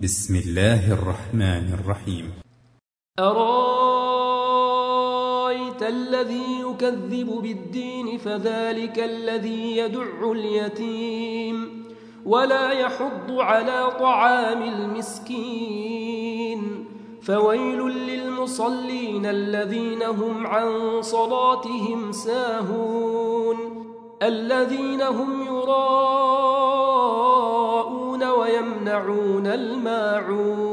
بسم الله الرحمن الرحيم. أرايت الذي يكذب بالدين فذلك الذي يدع اليتيم ولا يحض على طعام المسكين فويل للمصلين الذين هم عن صلاتهم ساهون الذين هم يراءون ويمنعون الماعون